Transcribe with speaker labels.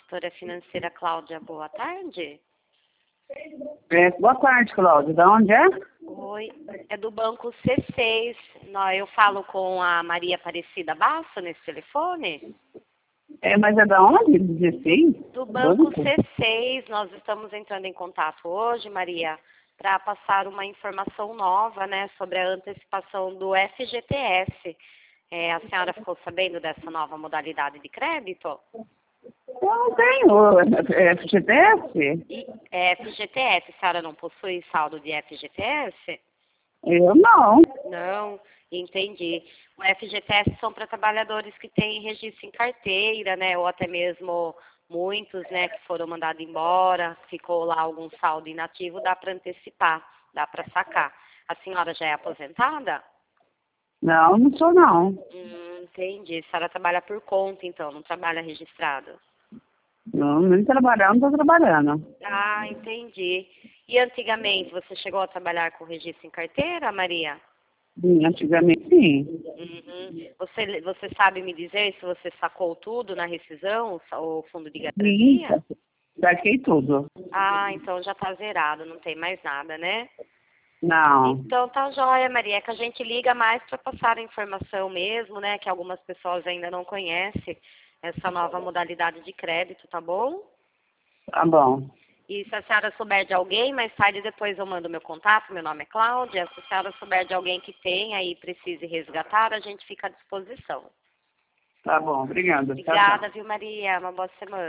Speaker 1: consultora financeira Cláudia, boa tarde.
Speaker 2: Boa tarde, Cláudia. Da onde é?
Speaker 1: Oi, é do banco C6. Eu falo com a Maria Aparecida Basso nesse telefone?
Speaker 2: Mas é da onde? 16?
Speaker 1: Do banco C6. Nós estamos entrando em contato hoje, Maria, para passar uma informação nova, né, sobre a antecipação do FGTS. A senhora ficou sabendo dessa nova modalidade de crédito?
Speaker 2: Eu não tenho FGTS.
Speaker 1: FGTS, a senhora não possui saldo de FGTS?
Speaker 2: Eu não.
Speaker 1: Não, entendi. O FGTS são para trabalhadores que têm registro em carteira, né, ou até mesmo muitos, né, que foram mandados embora, ficou lá algum saldo inativo, dá para antecipar, dá para sacar. A senhora já é aposentada?
Speaker 2: Não, não sou não.
Speaker 1: Entendi. A senhora trabalha por conta, então, não trabalha registrado?
Speaker 2: Não, nem trabalhar, não estou trabalhando.
Speaker 1: Ah, entendi. E antigamente, você chegou a trabalhar com registro em carteira, Maria?
Speaker 2: Antigamente, sim.
Speaker 1: Uhum. Você sabe me dizer se você sacou tudo na rescisão, o fundo de
Speaker 2: Sim,
Speaker 1: garantia?
Speaker 2: saquei tudo.
Speaker 1: Ah, então já está zerado, não tem mais nada, né?
Speaker 2: Não.
Speaker 1: Então tá jóia, Maria, é que a gente liga mais para passar a informação mesmo, né? Que algumas pessoas ainda não conhecem essa nova modalidade de crédito, tá bom?
Speaker 2: Tá bom.
Speaker 1: E se a senhora souber de alguém, mais tarde depois eu mando meu contato, meu nome é Cláudia. Se a senhora souber de alguém que tenha e precise resgatar, a gente fica à disposição.
Speaker 2: Tá bom, obrigada. Tchau, tchau.
Speaker 1: Obrigada, viu, Maria? Uma boa semana.